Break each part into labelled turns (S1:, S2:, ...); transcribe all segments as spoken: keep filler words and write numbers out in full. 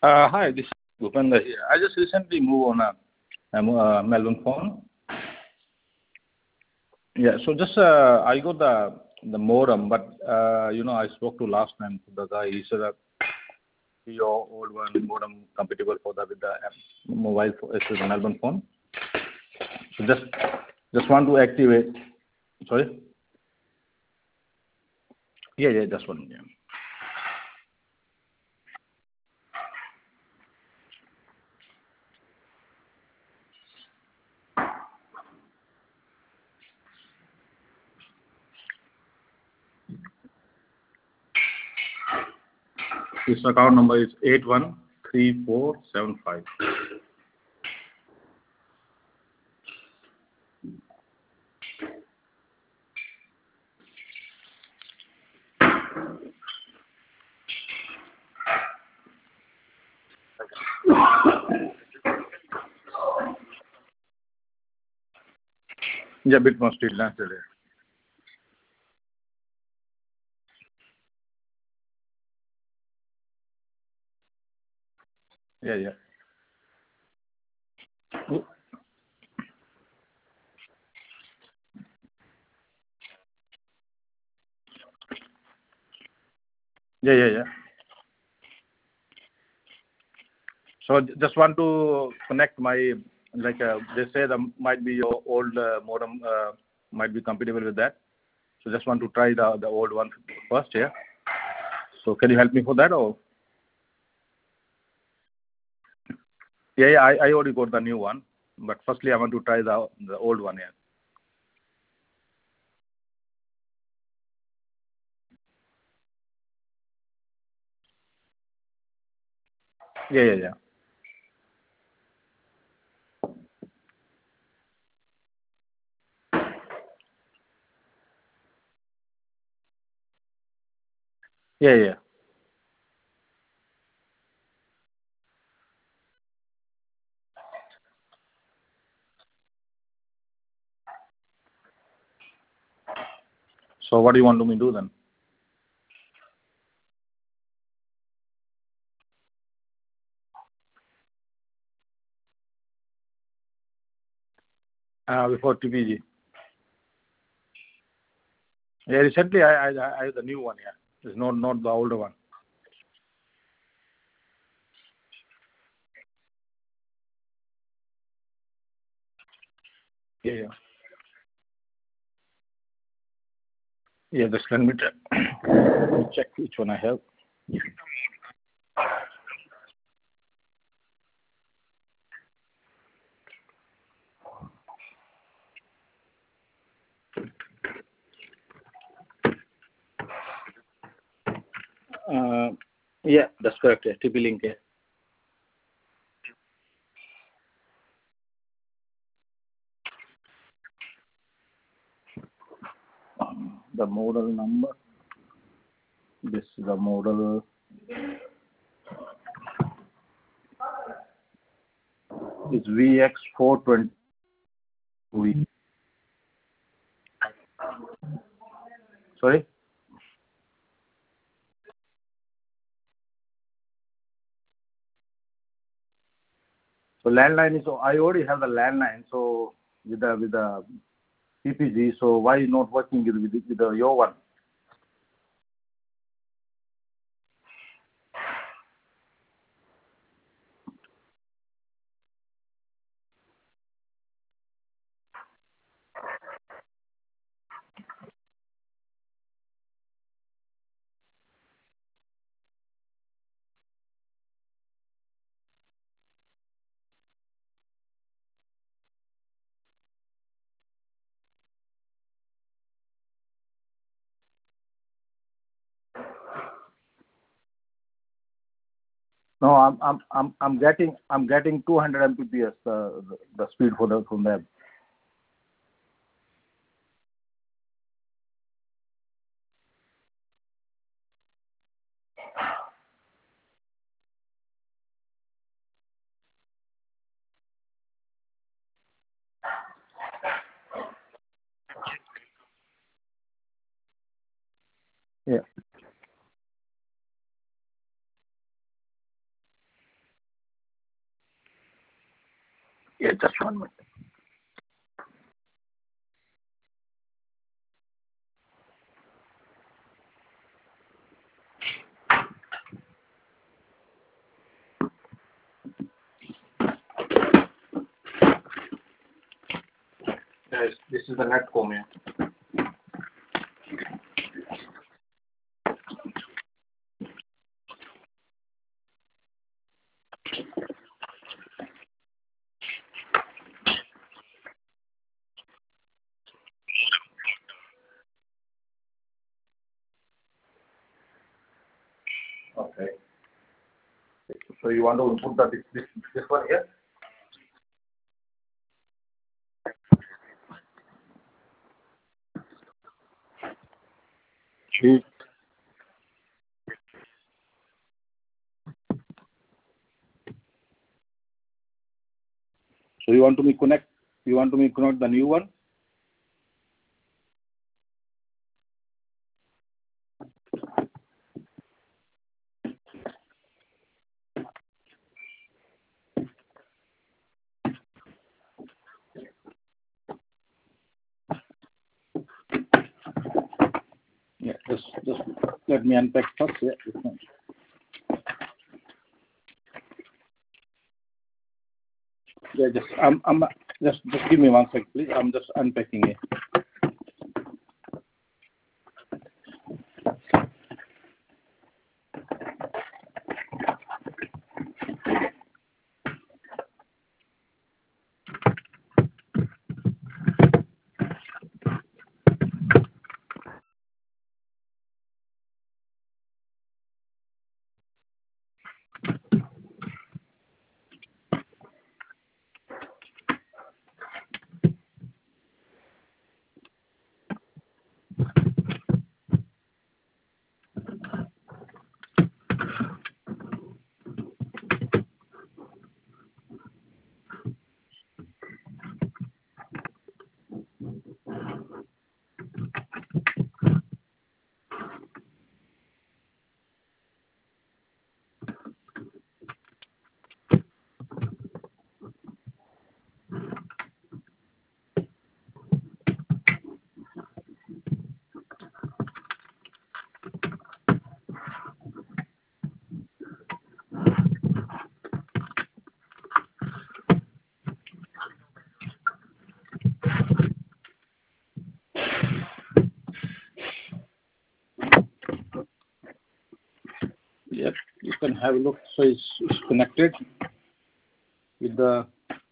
S1: Uh, hi, this is Bhupender here. I just recently moved on a, a mo- uh, Melbourne phone. Yeah, so just uh, I got the the modem, but uh, you know I spoke to last time to the guy. He said that your old one modem compatible for the with the uh, mobile phone, it's a Melbourne phone. So just just want to activate. Sorry. Yeah, yeah, just one. Yeah. His account number is eight one three four seven five. Yeah, bit more still not today. Yeah, yeah. Yeah, yeah, yeah. So j- just want to connect my, like, uh, they say that might be your old uh, modem uh, might be compatible with that. So just want to try the the old one first, yeah. So can you help me for that or? Yeah, yeah, I, I already got the new one, but firstly I want to try the the old one, yeah. Yeah, yeah, yeah. Yeah, yeah. So what do you want me to do then? Uh, before T P G. Yeah, recently I I I have the new one, yeah. It's not not the older one. Yeah, yeah. Yeah, just let me check. Let me check which one I have. Uh, yeah, that's correct. Yeah, T P Link. Yeah. The model number. This is the model is V X four twenty. Sorry? So landline is, so I already have the landline, so with the with the P P G, so why not working with with, with the, your one? No, I'm I'm I'm I'm getting I'm getting two hundred Mbps uh, the, the speed for the from them. Yeah. Yeah, just one minute. Yes, this is the Netcom. Yeah. Okay. So you want to put the this this, this one here? ठीक. So you want to me connect? You want to me connect the new one? Yeah. Just just let me unpack first. Yeah. Yeah. Just I'm I'm just just give me one sec, please. I'm just unpacking it. Yep. You can have a look. So it's, it's connected with the.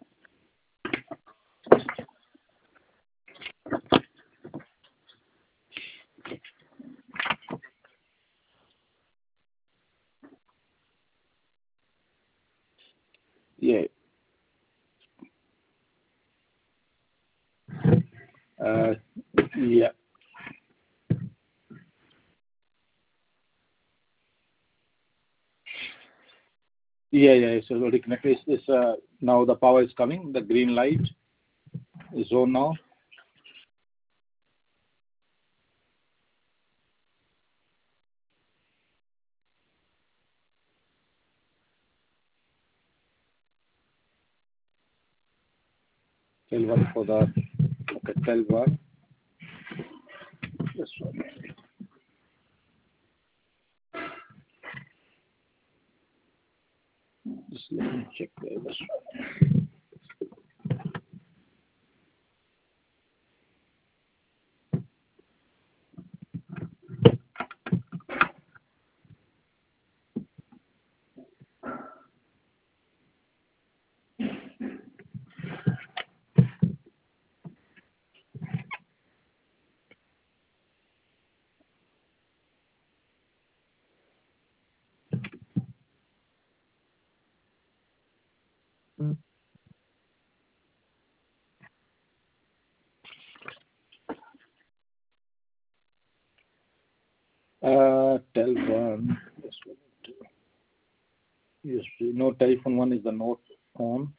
S1: Yeah. Uh, yeah. Yeah, yeah, it's already connected. It's, it's, uh, now the power is coming. The green light is on now. Tell one for the. Okay, tell one. This one. Just let me check the this one. Uh, tell one. This one. Yes, no telephone one is the note on.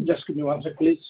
S1: Just give me one sec, please.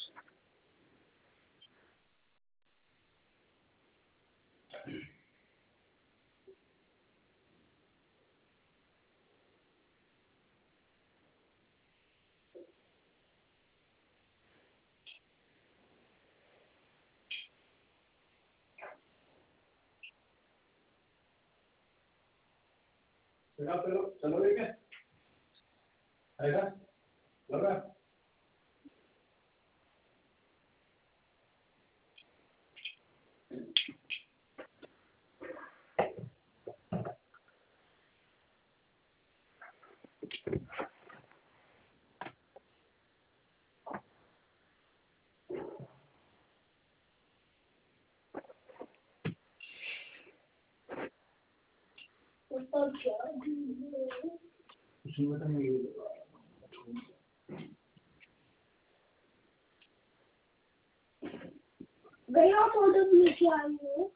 S2: गया तो जब लेके आई हूँ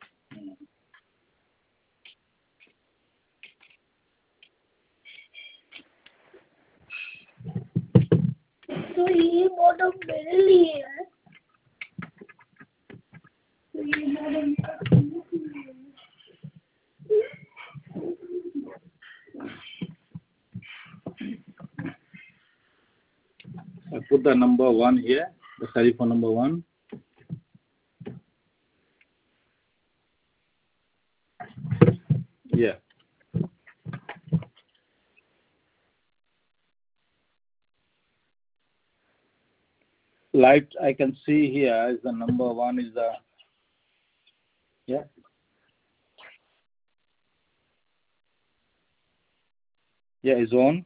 S2: तो ये model मेरे लिए है तो ये model
S1: I put the number one here, the serial phone number one. Yeah. Light I can see here is the number one is the, yeah. Yeah, is on.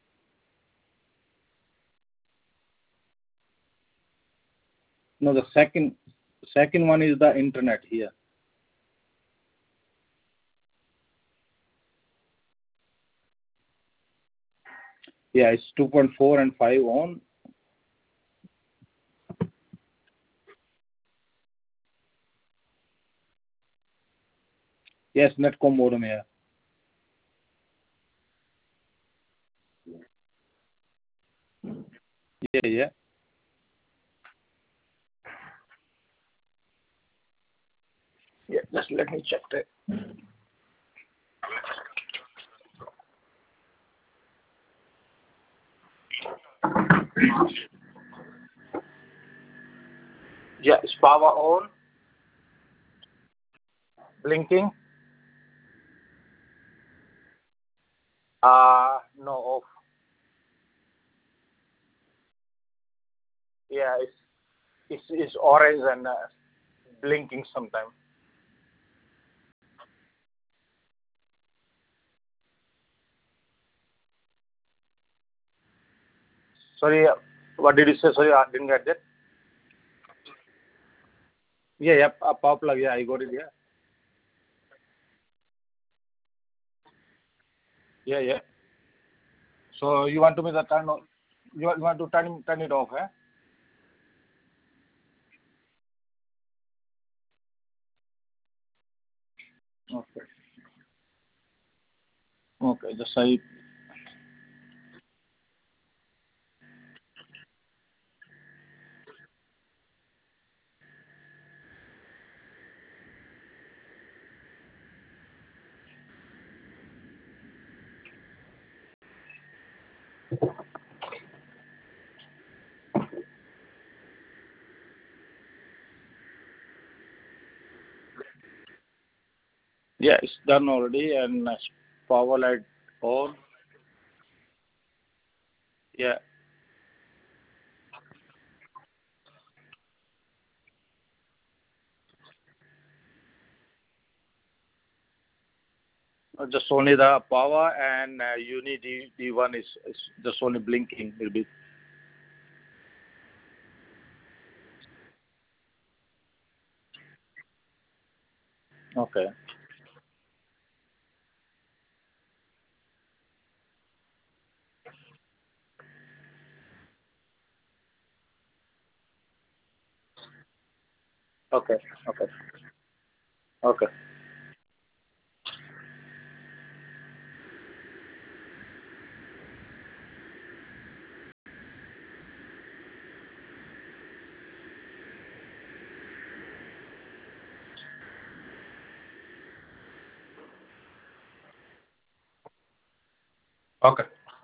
S1: No, the second second one is the internet here. Yeah, it's two point four and five on. Yes, Netcom modem here. Yeah, yeah. Yeah, just let me check that. Yeah, it's power on. Blinking. Uh, no, off. Yeah, it's it's, it's orange and uh, blinking sometime. Sorry, uh, what did you say? Sorry, I didn't get that. Yeah, yeah, uh, power plug. Yeah, I got it. Yeah. Yeah, yeah. So you want to me the turn on? You want, you want to turn turn it off, eh? Okay. Okay, just I. Yeah, it's done already, and uh, power light on. Yeah. Uh, Just only the power and uh, Uni D, D1 is, is just only blinking a bit. Okay. Okay. Okay. Okay. Okay.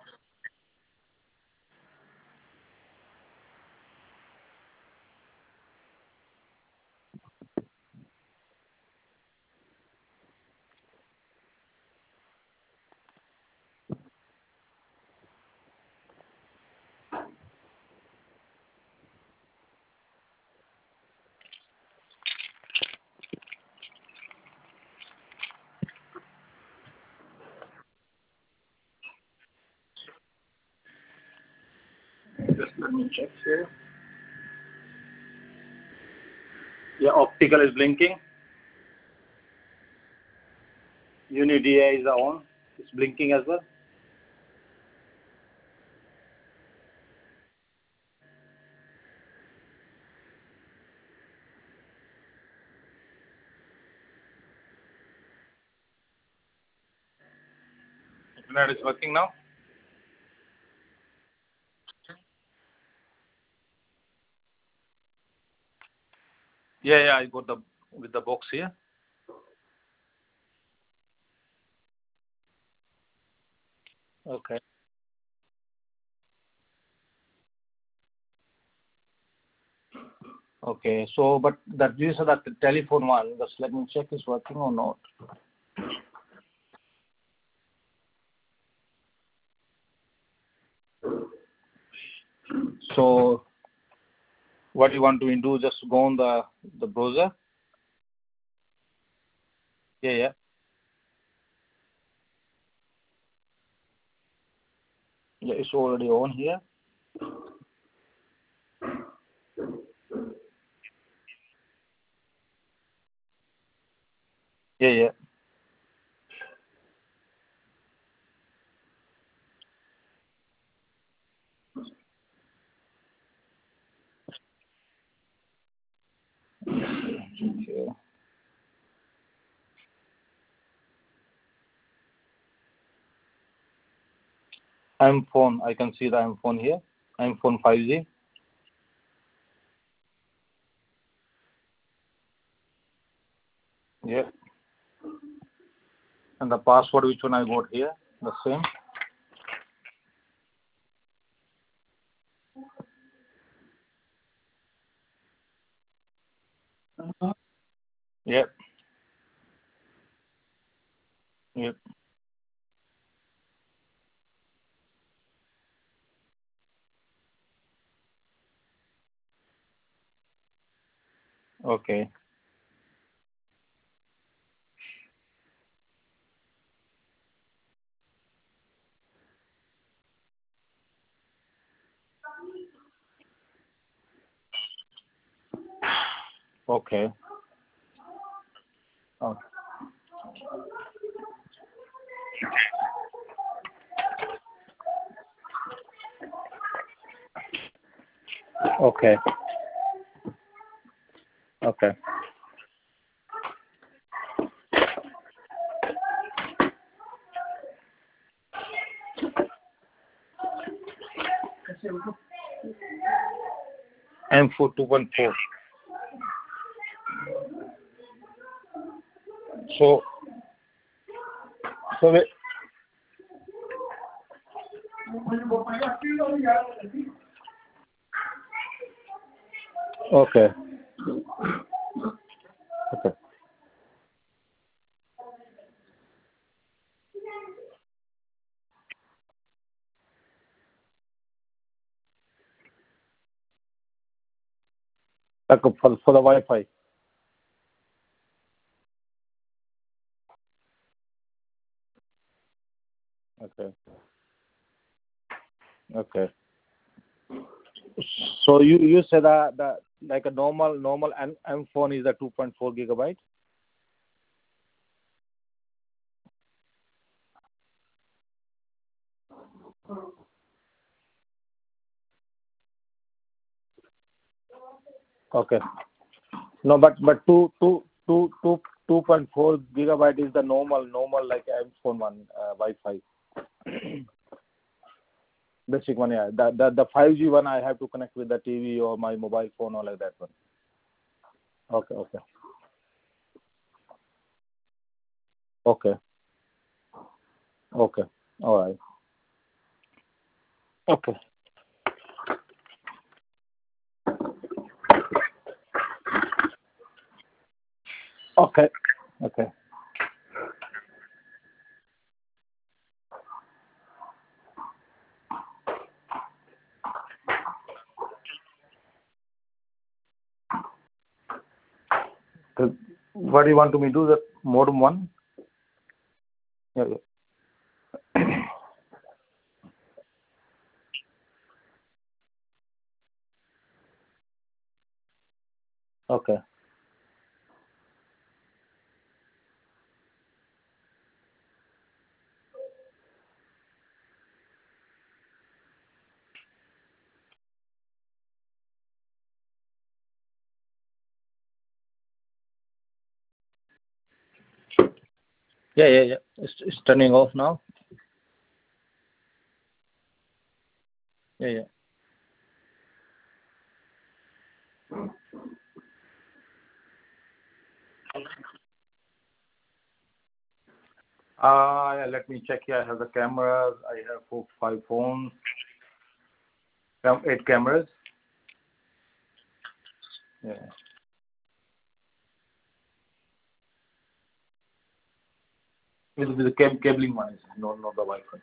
S1: Just let me check here. Yeah, optical is blinking. Uni D A is on. It's blinking as well. Internet is working now. Yeah, yeah, I got the with the box here. Okay. Okay. So, but that these are the telephone one. Just let me check it's working or not. So, what you want to do? Just go on the the browser. Yeah, yeah. Yeah, it's already on here. Yeah, yeah. Okay. M phone. I can see the M phone here. M phone five G. Yeah. And the password which one I got here? The same. Yep. Yep. Okay. Okay. Oh, okay. Okay. M four two point four. So, so wait. Okay. Okay. Like for for the Wi-Fi. Okay. Okay. So you you said that that like a normal normal M, M phone is a two point four gigabyte. Okay. No, but but two two two two two point four gigabyte is the normal normal like M phone one uh, Wi-Fi. Basic one, yeah. The, the the five G one I have to connect with the T V or my mobile phone or like that one. Okay, okay, okay, okay. All right. Okay. Okay. Okay. Uh, What do you want to me do? The modem one? Yeah. Yeah. Okay. Yeah, yeah, yeah. It's, it's turning off now. Yeah, yeah. Uh, yeah, let me check here. I have the cameras. I have four, five phones. Cam- Eight cameras. Yeah. With, with the cab- cabling one, is not not the Wi-Fi.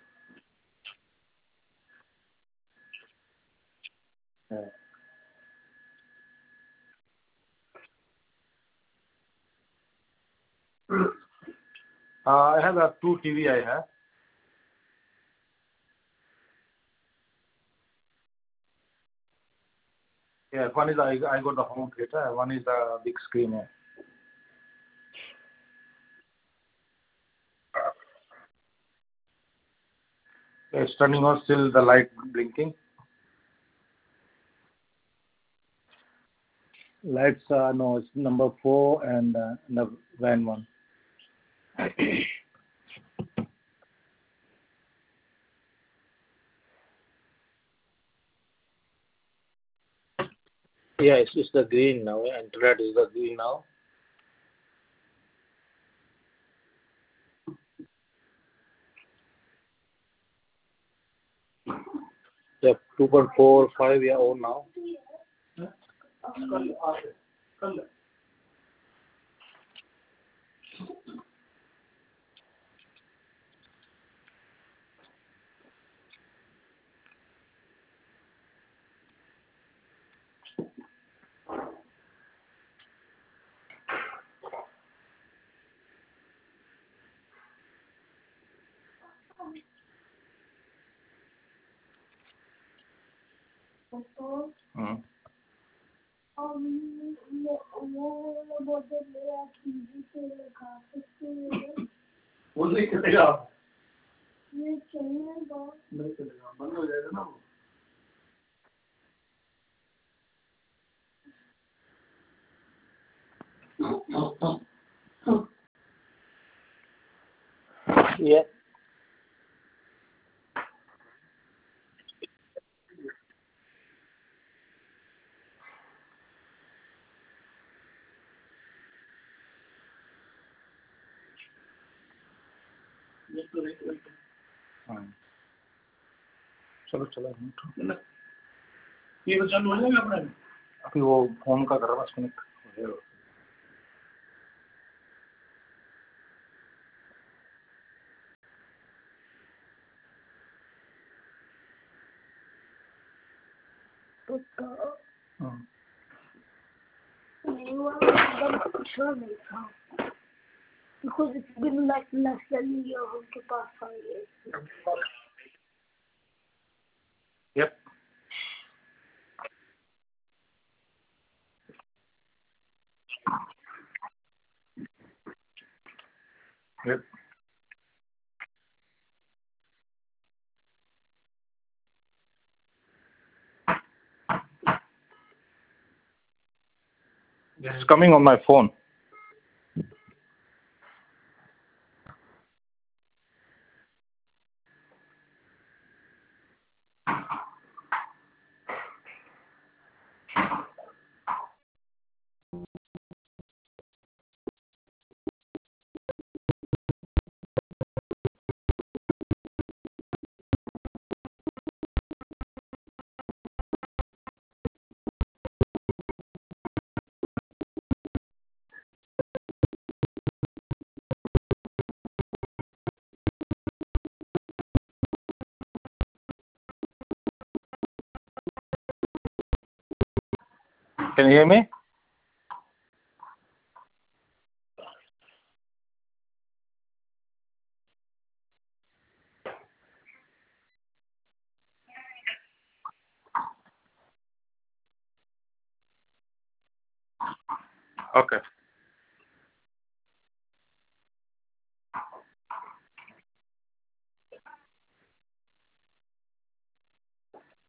S1: Yeah. Uh, I have a two T V. I have. Yeah, one is I I got the home theater. One is the big screen. Yeah. It's turning on. Still the light blinking. Lights. Uh, no, it's number four and uh, the van one. Yeah, it's, it's the green now. And red is the green now. Yeah, two point four five. Yeah, on now. Hmm. वो नहीं चलेगा नहीं चलेगा नहीं चलेगा बंद हो जाएगा ना वो Yeah. हाँ चलो चलो ये तो चालू हो जाएगा अपना अभी वो फोन का कर रहा बस कनेक्ट हाँ
S2: sure नहीं था because it's been like less than a year उनके पास आई है
S1: Yep. Yep. This is coming on my phone. Can you hear me? Okay.